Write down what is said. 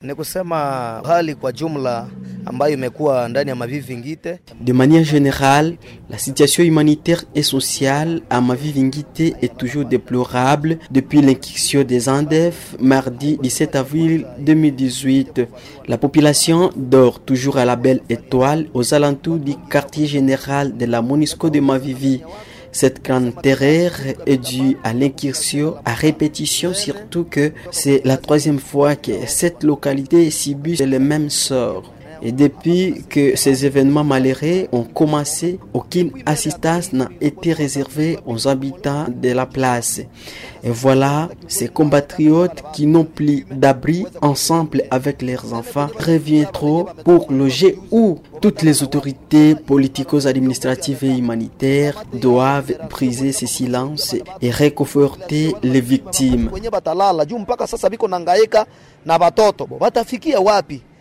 De manière générale, la situation humanitaire et sociale à Mavi-Vingite est toujours déplorable depuis l'inquiétude des ANDEF mardi 17 avril 2018. La population dort toujours à la Belle Étoile aux alentours du quartier général de la MONUSCO de Mavivi. Cette grande terreur est due à l'incursion à répétition, surtout que c'est la 3e fois que cette localité subit le même sort. Et depuis que ces événements malheureux ont commencé, aucune assistance n'a été réservée aux habitants de la place. Et voilà, ces compatriotes qui n'ont plus d'abri, ensemble avec leurs enfants, reviendront pour loger où toutes les autorités politico-administratives et humanitaires doivent briser ce silence et réconforter les victimes.